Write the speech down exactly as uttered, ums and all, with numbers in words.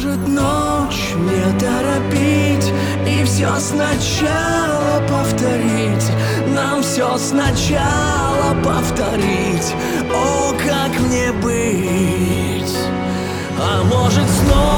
может ночь не торопить и все сначала повторить, нам все сначала повторить. О, как мне быть? А может снова